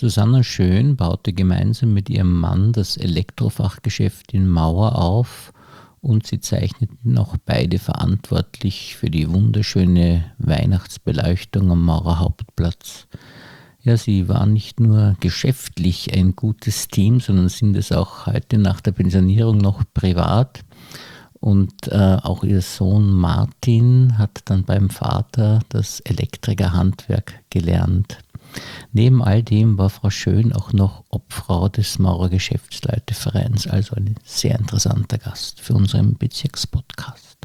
Susanna Schön baute gemeinsam mit ihrem Mann das Elektrofachgeschäft in Mauer auf und sie zeichneten auch beide verantwortlich für die wunderschöne Weihnachtsbeleuchtung am Maurer Hauptplatz. Ja, sie waren nicht nur geschäftlich ein gutes Team, sondern sind es auch heute nach der Pensionierung noch privat. Und auch ihr Sohn Martin hat dann beim Vater das Elektrikerhandwerk gelernt. Neben all dem war Frau Schön auch noch Obfrau des Maurer Geschäftsleute-Vereins, also ein sehr interessanter Gast für unseren Bezirkspodcast.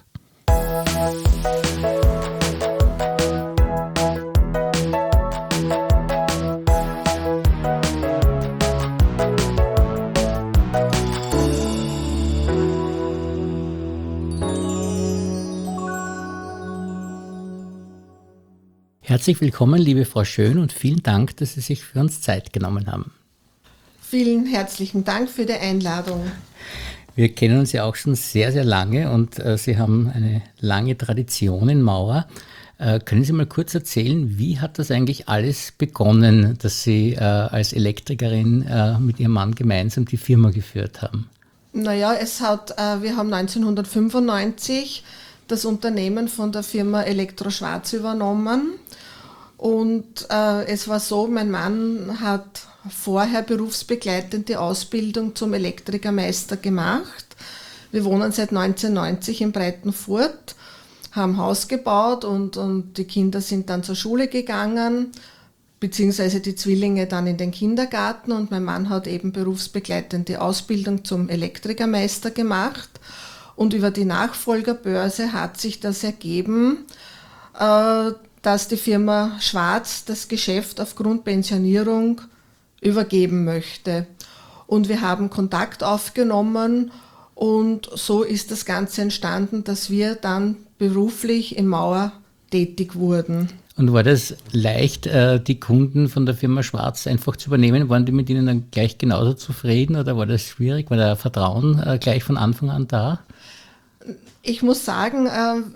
Herzlich willkommen, liebe Frau Schön, und vielen Dank, dass Sie sich für uns Zeit genommen haben. Vielen herzlichen Dank für die Einladung. Wir kennen uns ja auch schon sehr, sehr lange und Sie haben eine lange Tradition in Mauer. Können Sie mal kurz erzählen, wie hat das eigentlich alles begonnen, dass Sie als Elektrikerin mit Ihrem Mann gemeinsam die Firma geführt haben? Naja, wir haben 1995 das Unternehmen von der Firma Elektro Schwarz übernommen. Und es war so, mein Mann hat vorher berufsbegleitend die Ausbildung zum Elektrikermeister gemacht. Wir wohnen seit 1990 in Breitenfurt, haben Haus gebaut und die Kinder sind dann zur Schule gegangen, beziehungsweise die Zwillinge dann in den Kindergarten, und mein Mann hat eben berufsbegleitend die Ausbildung zum Elektrikermeister gemacht. Und über die Nachfolgerbörse hat sich das ergeben, dass die Firma Schwarz das Geschäft aufgrund Pensionierung übergeben möchte. Und wir haben Kontakt aufgenommen und so ist das Ganze entstanden, dass wir dann beruflich in Mauer tätig wurden. Und war das leicht, die Kunden von der Firma Schwarz einfach zu übernehmen? Waren die mit Ihnen dann gleich genauso zufrieden oder war das schwierig? War da Vertrauen gleich von Anfang an da? Ich muss sagen,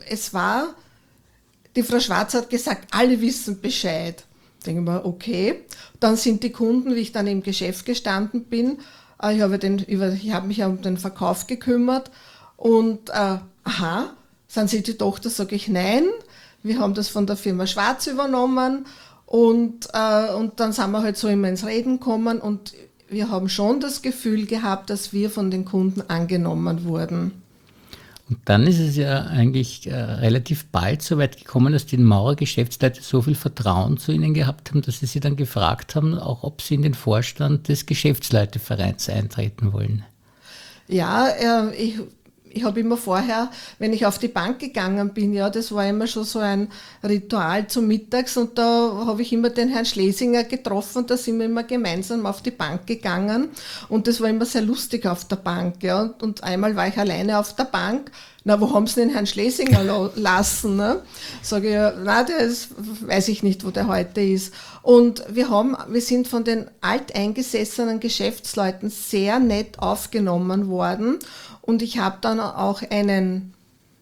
die Frau Schwarz hat gesagt, alle wissen Bescheid. Denken wir, okay. Dann sind die Kunden, wie ich dann im Geschäft gestanden bin, ich habe mich um den Verkauf gekümmert und sind Sie die Tochter? Sage ich, nein, wir haben das von der Firma Schwarz übernommen und dann sind wir halt so immer ins Reden gekommen und wir haben schon das Gefühl gehabt, dass wir von den Kunden angenommen wurden. Und dann ist es ja eigentlich relativ bald so weit gekommen, dass die Maurer Geschäftsleute so viel Vertrauen zu Ihnen gehabt haben, dass Sie dann gefragt haben, auch ob Sie in den Vorstand des Geschäftsleutevereins eintreten wollen. Ja, ich habe immer vorher, wenn ich auf die Bank gegangen bin, ja, das war immer schon so ein Ritual zum Mittags und da habe ich immer den Herrn Schlesinger getroffen, da sind wir immer gemeinsam auf die Bank gegangen und das war immer sehr lustig auf der Bank, ja, und einmal war ich alleine auf der Bank, na, wo haben Sie den Herrn Schlesinger lassen, ne? Sage ich, ja, na, das weiß ich nicht, wo der heute ist. Und wir sind von den alteingesessenen Geschäftsleuten sehr nett aufgenommen worden. Und ich habe dann auch einen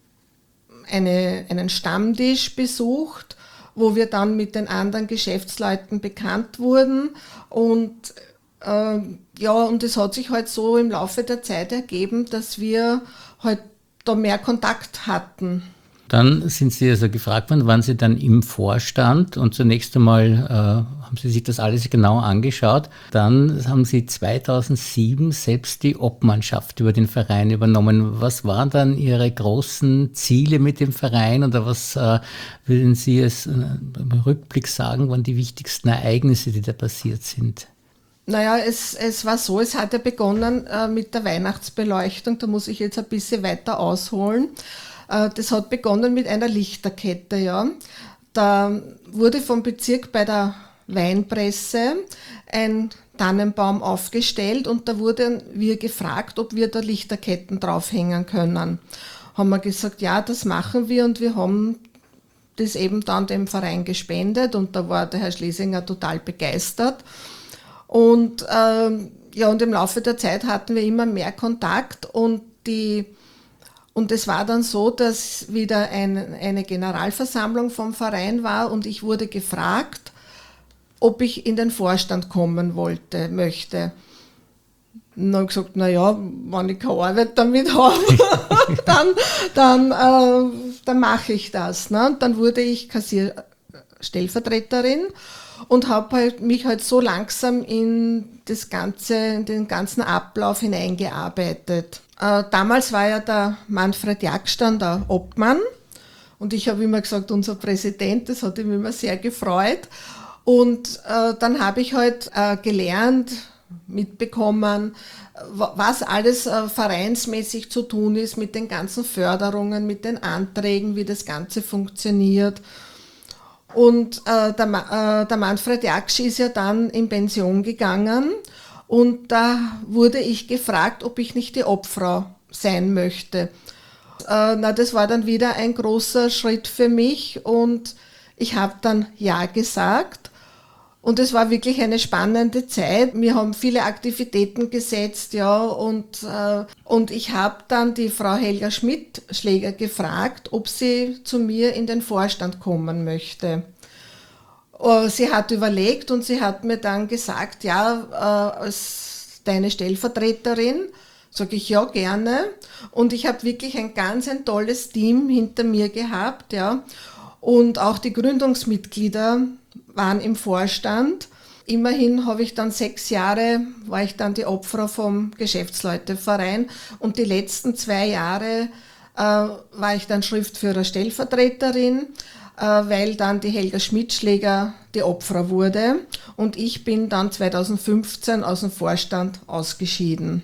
Stammtisch besucht, wo wir dann mit den anderen Geschäftsleuten bekannt wurden. Und und es hat sich halt so im Laufe der Zeit ergeben, dass wir halt da mehr Kontakt hatten. Dann sind Sie also gefragt worden, waren Sie dann im Vorstand und zunächst einmal haben Sie sich das alles genau angeschaut. Dann haben Sie 2007 selbst die Obmannschaft über den Verein übernommen. Was waren dann Ihre großen Ziele mit dem Verein oder was würden Sie im Rückblick sagen, waren die wichtigsten Ereignisse, die da passiert sind? Naja, es war so, es hat ja begonnen mit der Weihnachtsbeleuchtung, da muss ich jetzt ein bisschen weiter ausholen. Das hat begonnen mit einer Lichterkette, ja. Da wurde vom Bezirk bei der Weinpresse ein Tannenbaum aufgestellt und da wurden wir gefragt, ob wir da Lichterketten draufhängen können. Haben wir gesagt, ja, das machen wir und wir haben das eben dann dem Verein gespendet und da war der Herr Schlesinger total begeistert. Und und im Laufe der Zeit hatten wir immer mehr Kontakt und es war dann so, dass wieder eine Generalversammlung vom Verein war und ich wurde gefragt, ob ich in den Vorstand kommen möchte. Und dann habe ich gesagt, naja, wenn ich keine Arbeit damit habe, dann mache ich das. Ne? Und dann wurde ich Stellvertreterin und habe mich so langsam in den ganzen Ablauf hineingearbeitet. Damals war ja der Manfred Jackstein der Obmann und ich habe immer gesagt, unser Präsident, das hat ihm immer sehr gefreut. Und dann habe ich gelernt, mitbekommen, was alles vereinsmäßig zu tun ist mit den ganzen Förderungen, mit den Anträgen, wie das Ganze funktioniert. Und der Manfred Jaksch ist ja dann in Pension gegangen und da wurde ich gefragt, ob ich nicht die Obfrau sein möchte. Das war dann wieder ein großer Schritt für mich und ich habe dann ja gesagt. Und es war wirklich eine spannende Zeit. Wir haben viele Aktivitäten gesetzt, ja, und ich habe dann die Frau Helga Schmidt-Schläger gefragt, ob sie zu mir in den Vorstand kommen möchte. Sie hat überlegt und sie hat mir dann gesagt, ja, als deine Stellvertreterin, sage ich ja, gerne. Und ich habe wirklich ein tolles Team hinter mir gehabt, ja. Und auch die Gründungsmitglieder waren im Vorstand. Immerhin habe ich dann 6 Jahre, war ich dann die Obfrau vom Geschäftsleuteverein und die letzten 2 Jahre war ich dann Schriftführer-Stellvertreterin, weil dann die Helga Schmidt-Schläger die Obfrau wurde und ich bin dann 2015 aus dem Vorstand ausgeschieden.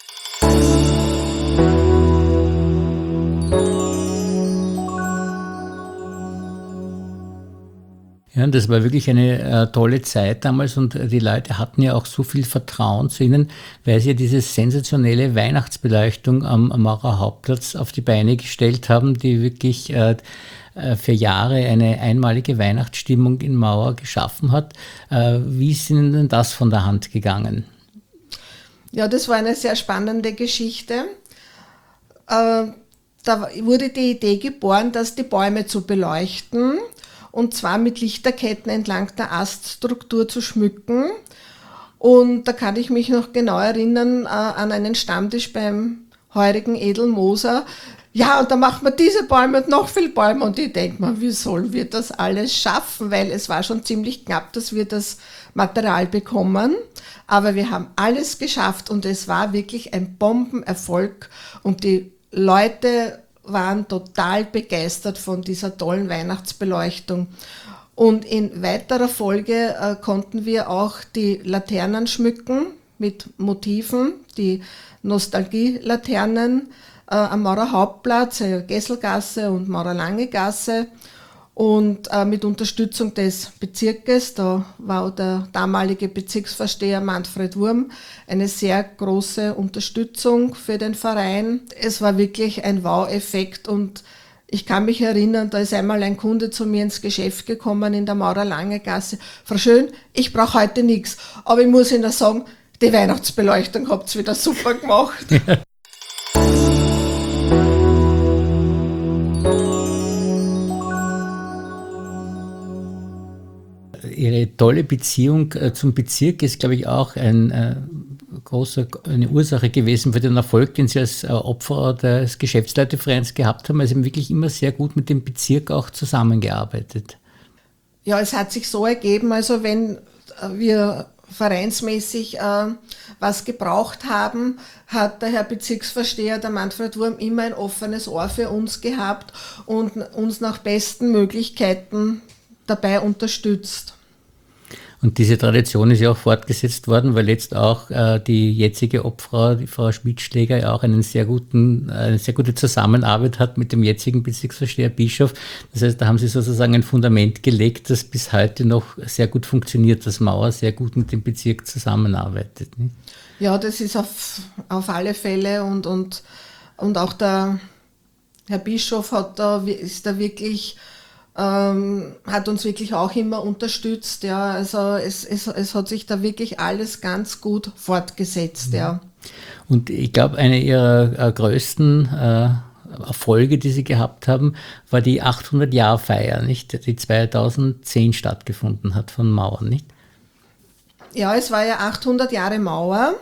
Ja, das war wirklich eine tolle Zeit damals und die Leute hatten ja auch so viel Vertrauen zu ihnen, weil sie ja diese sensationelle Weihnachtsbeleuchtung am Maurer Hauptplatz auf die Beine gestellt haben, die wirklich für Jahre eine einmalige Weihnachtsstimmung in Mauer geschaffen hat. Wie ist Ihnen denn das von der Hand gegangen? Ja, das war eine sehr spannende Geschichte. Da wurde die Idee geboren, dass die Bäume zu beleuchten und zwar mit Lichterketten entlang der Aststruktur zu schmücken. Und da kann ich mich noch genau erinnern an einen Stammtisch beim heurigen Edel Moser. Ja, und da machen wir diese Bäume und noch viel Bäume. Und ich denke mir, wie sollen wir das alles schaffen? Weil es war schon ziemlich knapp, dass wir das Material bekommen. Aber wir haben alles geschafft und es war wirklich ein Bombenerfolg. Und die Leute waren total begeistert von dieser tollen Weihnachtsbeleuchtung. Und in weiterer Folge konnten wir auch die Laternen schmücken mit Motiven, die Nostalgie-Laternen am Maurer Hauptplatz, Gesselgasse und Maurer Lange Gasse. Und mit Unterstützung des Bezirkes, da war der damalige Bezirksvorsteher Manfred Wurm eine sehr große Unterstützung für den Verein. Es war wirklich ein Wow-Effekt und ich kann mich erinnern, da ist einmal ein Kunde zu mir ins Geschäft gekommen in der Maurer Lange Gasse. Frau Schön, ich brauche heute nichts, aber ich muss Ihnen sagen, die Weihnachtsbeleuchtung habt ihr wieder super gemacht. Ja. Ihre tolle Beziehung zum Bezirk ist, glaube ich, auch eine Ursache gewesen für den Erfolg, den Sie als Opfer des Geschäftsleitevereins gehabt haben. Also wirklich immer sehr gut mit dem Bezirk auch zusammengearbeitet. Ja, es hat sich so ergeben, also wenn wir vereinsmäßig was gebraucht haben, hat der Herr Bezirksvorsteher, der Manfred Wurm, immer ein offenes Ohr für uns gehabt und uns nach besten Möglichkeiten dabei unterstützt. Und diese Tradition ist ja auch fortgesetzt worden, weil jetzt auch die jetzige Obfrau, die Frau Schmidt-Schläger, ja auch eine sehr gute Zusammenarbeit hat mit dem jetzigen Bezirksvorsteher Bischof. Das heißt, da haben Sie sozusagen ein Fundament gelegt, das bis heute noch sehr gut funktioniert, dass Mauer sehr gut mit dem Bezirk zusammenarbeitet. Nicht? Ja, das ist auf alle Fälle und auch der Herr Bischof ist da wirklich hat uns wirklich auch immer unterstützt, ja, also es hat sich da wirklich alles ganz gut fortgesetzt, ja. Und ich glaube, eine Ihrer größten Erfolge, die Sie gehabt haben, war die 800-Jahr-Feier, nicht, die 2010 stattgefunden hat von Mauern, nicht? Ja, es war ja 800 Jahre Mauer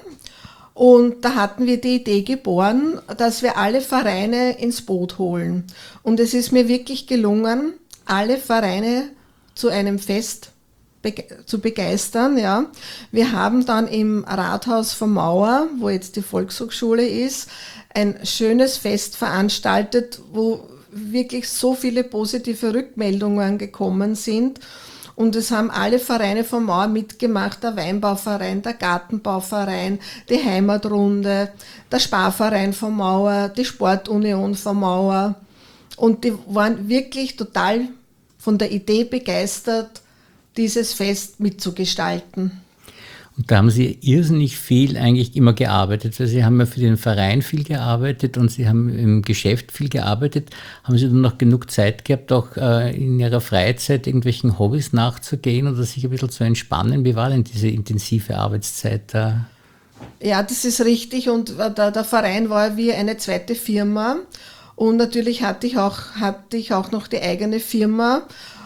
und da hatten wir die Idee geboren, dass wir alle Vereine ins Boot holen. Und es ist mir wirklich gelungen, alle Vereine zu einem Fest zu begeistern. Ja. Wir haben dann im Rathaus von Mauer, wo jetzt die Volkshochschule ist, ein schönes Fest veranstaltet, wo wirklich so viele positive Rückmeldungen gekommen sind. Und es haben alle Vereine von Mauer mitgemacht, der Weinbauverein, der Gartenbauverein, die Heimatrunde, der Sparverein von Mauer, die Sportunion von Mauer. Und die waren wirklich total von der Idee begeistert, dieses Fest mitzugestalten. Und da haben Sie irrsinnig viel eigentlich immer gearbeitet. Also Sie haben ja für den Verein viel gearbeitet und Sie haben im Geschäft viel gearbeitet. Haben Sie dann noch genug Zeit gehabt, auch in Ihrer Freizeit irgendwelchen Hobbys nachzugehen oder sich ein bisschen zu entspannen? Wie war denn diese intensive Arbeitszeit da? Ja, das ist richtig und der Verein war wie eine zweite Firma und natürlich hatte ich auch noch die eigene Firma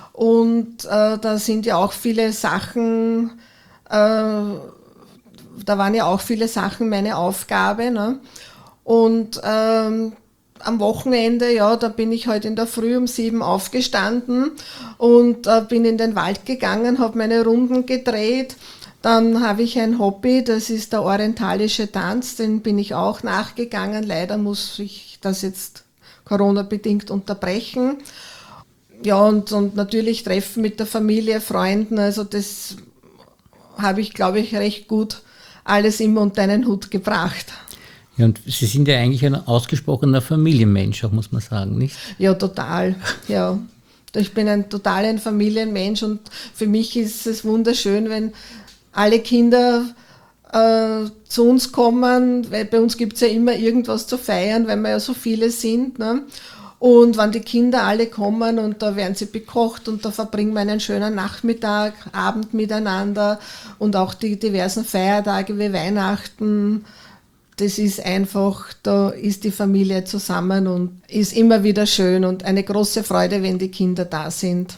und da sind ja auch viele Sachen, da waren ja auch viele Sachen meine Aufgabe. Ne? Und am Wochenende, ja, da bin ich heute in der Früh um 7 aufgestanden und bin in den Wald gegangen, habe meine Runden gedreht. Dann habe ich ein Hobby, das ist der orientalische Tanz, den bin ich auch nachgegangen. Leider muss ich das jetzt Corona-bedingt unterbrechen. Ja, und natürlich Treffen mit der Familie, Freunden, also das habe ich, glaube ich, recht gut alles immer unter einen Hut gebracht. Ja, und Sie sind ja eigentlich ein ausgesprochener Familienmensch, auch muss man sagen, nicht? Ja, total, ja. Ich bin ein Familienmensch und für mich ist es wunderschön, wenn alle Kinder zu uns kommen, weil bei uns gibt es ja immer irgendwas zu feiern, weil wir ja so viele sind. Ne? Und wenn die Kinder alle kommen und da werden sie bekocht und da verbringen wir einen schönen Nachmittag, Abend miteinander und auch die diversen Feiertage wie Weihnachten, das ist einfach, da ist die Familie zusammen und ist immer wieder schön und eine große Freude, wenn die Kinder da sind.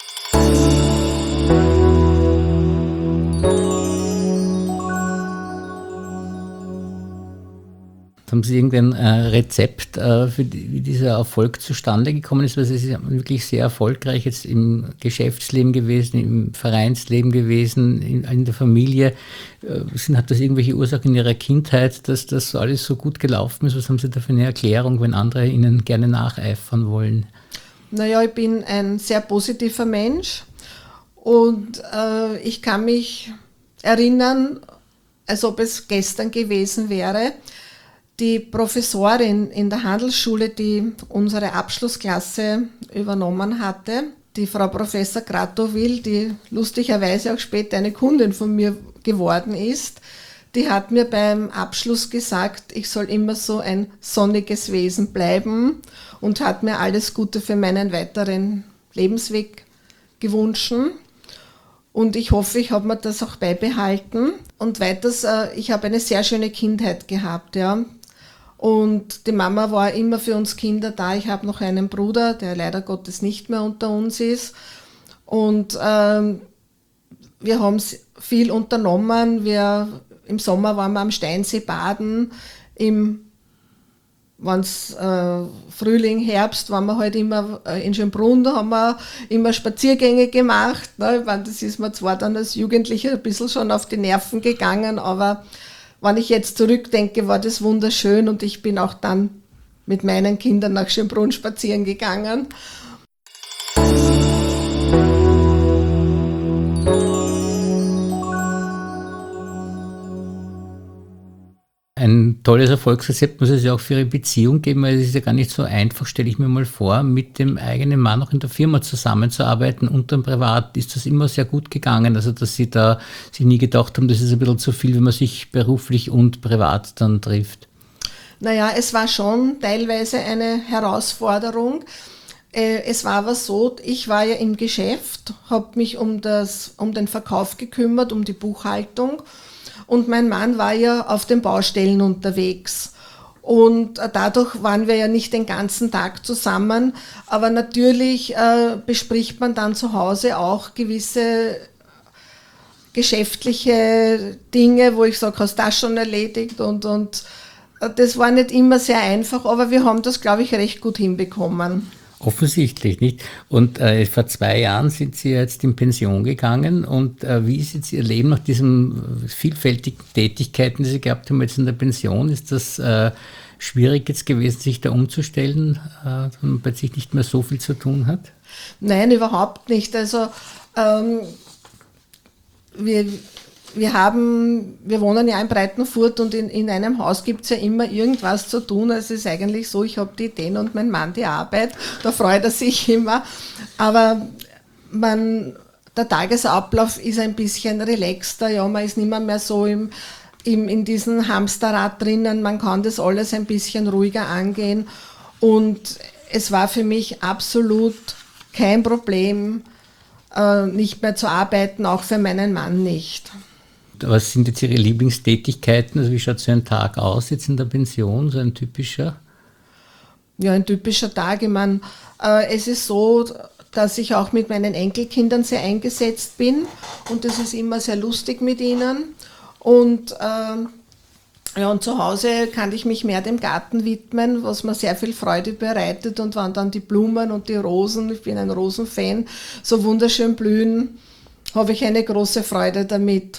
Haben Sie irgendein Rezept, wie dieser Erfolg zustande gekommen ist? Weil Sie sind wirklich sehr erfolgreich jetzt im Geschäftsleben gewesen, im Vereinsleben gewesen, in der Familie. Hat das irgendwelche Ursachen in Ihrer Kindheit, dass das alles so gut gelaufen ist? Was haben Sie da für eine Erklärung, wenn andere Ihnen gerne nacheifern wollen? Naja, ich bin ein sehr positiver Mensch und ich kann mich erinnern, als ob es gestern gewesen wäre. Die Professorin in der Handelsschule, die unsere Abschlussklasse übernommen hatte, die Frau Professor Gratowil, die lustigerweise auch später eine Kundin von mir geworden ist, die hat mir beim Abschluss gesagt, ich soll immer so ein sonniges Wesen bleiben und hat mir alles Gute für meinen weiteren Lebensweg gewünscht. Und ich hoffe, ich habe mir das auch beibehalten. Und weiters, ich habe eine sehr schöne Kindheit gehabt, ja. Und die Mama war immer für uns Kinder da. Ich habe noch einen Bruder, der leider Gottes nicht mehr unter uns ist. Und wir haben viel unternommen. Im Sommer waren wir am Steinsee baden. Wenn's Frühling, Herbst, waren wir halt immer in Schönbrunn, da haben wir immer Spaziergänge gemacht. Ne? Das ist mir zwar dann als Jugendlicher ein bisschen schon auf die Nerven gegangen, aber wenn ich jetzt zurückdenke, war das wunderschön und ich bin auch dann mit meinen Kindern nach Schönbrunn spazieren gegangen. Ein tolles Erfolgsrezept muss es ja auch für Ihre Beziehung geben, weil es ist ja gar nicht so einfach, stelle ich mir mal vor, mit dem eigenen Mann auch in der Firma zusammenzuarbeiten und dann privat. Ist das immer sehr gut gegangen, also dass Sie da sich nie gedacht haben, das ist ein bisschen zu viel, wenn man sich beruflich und privat dann trifft? Naja, es war schon teilweise eine Herausforderung. Es war aber so, ich war ja im Geschäft, habe mich um den Verkauf gekümmert, um die Buchhaltung. Und mein Mann war ja auf den Baustellen unterwegs. Und dadurch waren wir ja nicht den ganzen Tag zusammen. Aber natürlich bespricht man dann zu Hause auch gewisse geschäftliche Dinge, wo ich sage, hast du das schon erledigt und das war nicht immer sehr einfach, aber wir haben das, glaube ich, recht gut hinbekommen. Offensichtlich, nicht? Und vor 2 Jahren sind Sie jetzt in Pension gegangen. Und wie ist jetzt Ihr Leben nach diesen vielfältigen Tätigkeiten, die Sie gehabt haben, jetzt in der Pension? Ist das schwierig jetzt gewesen, sich da umzustellen, wenn man plötzlich nicht mehr so viel zu tun hat? Nein, überhaupt nicht. Also wir wohnen ja in Breitenfurt und in einem Haus gibt es ja immer irgendwas zu tun. Also es ist eigentlich so, ich habe die Ideen und mein Mann die Arbeit. Da freut er sich immer. Aber der Tagesablauf ist ein bisschen relaxter. Ja, man ist nicht mehr so in diesem Hamsterrad drinnen. Man kann das alles ein bisschen ruhiger angehen. Und es war für mich absolut kein Problem, nicht mehr zu arbeiten, auch für meinen Mann nicht. Was sind jetzt Ihre Lieblingstätigkeiten? Also wie schaut so ein Tag aus jetzt in der Pension, so ein typischer? Ja, ein typischer Tag. Ich meine, es ist so, dass ich auch mit meinen Enkelkindern sehr eingesetzt bin und es ist immer sehr lustig mit ihnen. Und zu Hause kann ich mich mehr dem Garten widmen, was mir sehr viel Freude bereitet. Und wenn dann die Blumen und die Rosen, ich bin ein Rosenfan, so wunderschön blühen, habe ich eine große Freude damit.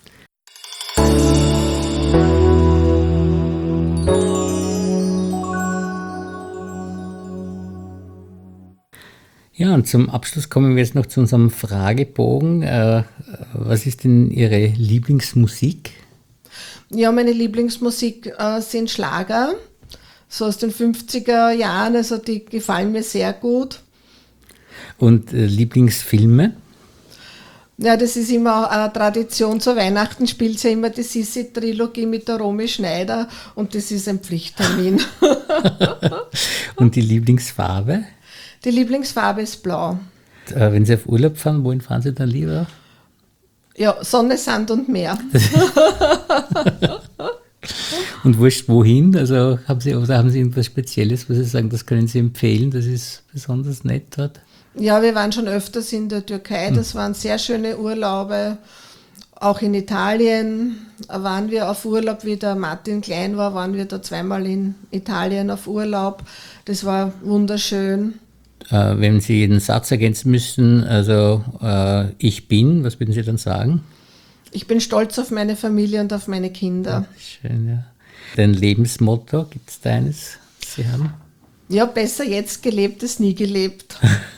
Ja, und zum Abschluss kommen wir jetzt noch zu unserem Fragebogen. Was ist denn Ihre Lieblingsmusik? Ja, meine Lieblingsmusik sind Schlager, so aus den 50er Jahren, also die gefallen mir sehr gut. Und Lieblingsfilme? Ja, das ist immer eine Tradition. Zu Weihnachten spielt ja immer die Sissi-Trilogie mit der Romy Schneider und das ist ein Pflichttermin. Und die Lieblingsfarbe? Die Lieblingsfarbe ist blau. Wenn Sie auf Urlaub fahren, wohin fahren Sie dann lieber? Ja, Sonne, Sand und Meer. Und wurscht wohin? Also haben Sie irgendwas Spezielles, wo Sie sagen, das können Sie empfehlen, das ist besonders nett dort? Ja, wir waren schon öfters in der Türkei, das waren sehr schöne Urlaube. Auch in Italien waren wir auf Urlaub, wie der Martin klein war, waren wir da zweimal in Italien auf Urlaub. Das war wunderschön. Wenn Sie jeden Satz ergänzen müssen, also ich bin, was würden Sie dann sagen? Ich bin stolz auf meine Familie und auf meine Kinder. Ja, schön, ja. Dein Lebensmotto, gibt es da eines, das Sie haben? Ja, besser jetzt gelebt als nie gelebt.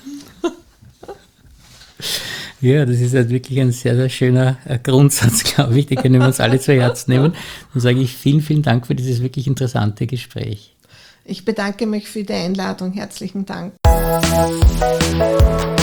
Ja, das ist halt wirklich ein sehr, sehr schöner Grundsatz, glaube ich. Den können wir uns alle zu Herzen nehmen. Dann sage ich vielen, vielen Dank für dieses wirklich interessante Gespräch. Ich bedanke mich für die Einladung. Herzlichen Dank.